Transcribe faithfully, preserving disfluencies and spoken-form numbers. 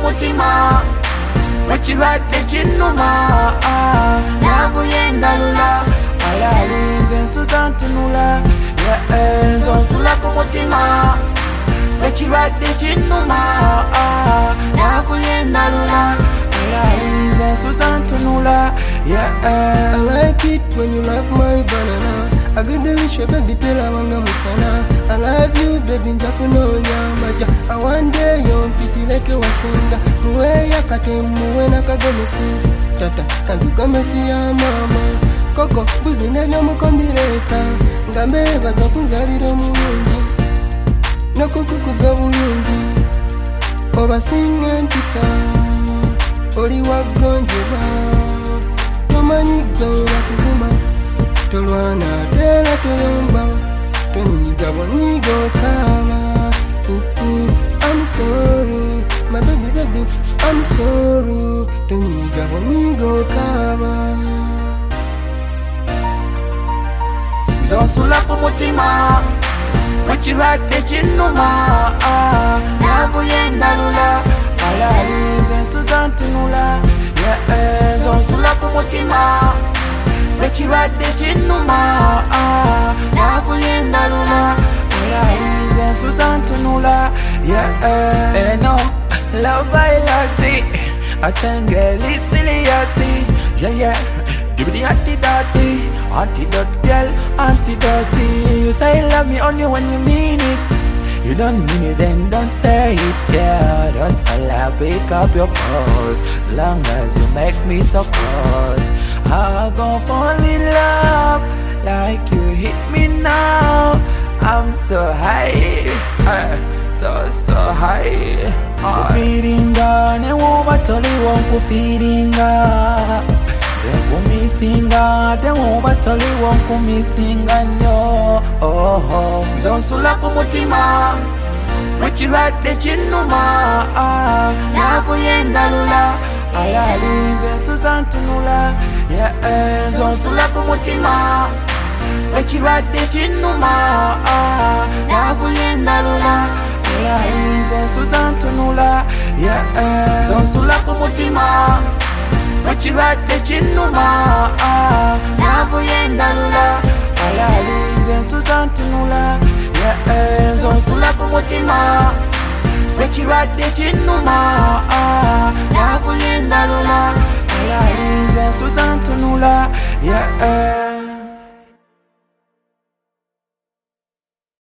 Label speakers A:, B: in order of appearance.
A: kumutima wekirwadde kinnuma navuye ndalula alalinze nsuza ntunula nsula kumutima wekirwadde kinnuma navuye ndalula alalinze nsuza ntunula.
B: I like it when you love my banana. I get delicious baby tela wanga musana. I love you baby njakunonya maja. I one day yo mpitileke wasenga. Muwe ya kate muwe na kagomesi. Tata kazi gomesi ya mama. Koko buzi nebyo mukombireka. Ngambe bazo kunzaliro mulungi. Nokukukuza bulungi. Obasinga mpisa. Oli wagonjebwa. Tomanyi gwera kuvuma. Tolwana tera toyomba. Tonyiga bonigo kama. I'm sorry, my baby baby, I'm sorry. Tonyiga bonigo kama.
A: Nzonsula kumutima wekirwadde kinnuma navuye ndalula alalinze nsuza ntunula. Nzonsula kumutima wekirwadde kinnuma navuye ndalula alalinze nsuza ntunula.
C: Eno love bailati atengeli tiliasi yeah yeah. Give me the antidote, antidote girl, antidote. You say you love me only when you mean it. You don't mean it, then don't say it. Yeah, don't allow pick up your pose. As long as you make me so close, I go fall in love like you hit me now. I'm so high, uh, so so high. Uh. Kufiringa, ne woba toli won kufiringa. Kumisinga, te woba toli won kumisinga nyo. Oh oh.
A: Nzonsula kumutima wekirwadde kinnuma navuye ndalula
C: alalinze nsuza ntunula.
A: Nzonsula kumutima wekirwadde kinnuma navuye ndalula
C: alalinze nsuza ntunula.
A: Nzonsula kumutima wekirwadde kinnuma navuye ndalula
C: alalinze nsuza ntunula.
A: Nzonsula kumutima wekirwadde kinnuma navuye ndalula
C: alalinze nsuza ntunula.